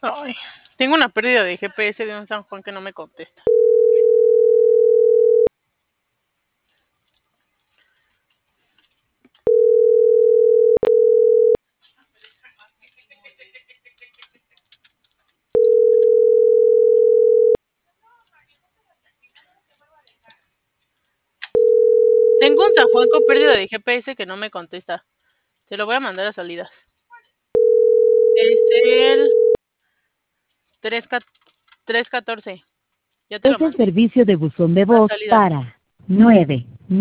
Ay, tengo una pérdida de GPS de un San Juan que no me contesta. Tengo un San Juan con pérdida de GPS que no me contesta. Te lo voy a mandar a salidas. Es el 314. Ya te lo Es el mandé. servicio de buzón de A voz salidas. para 9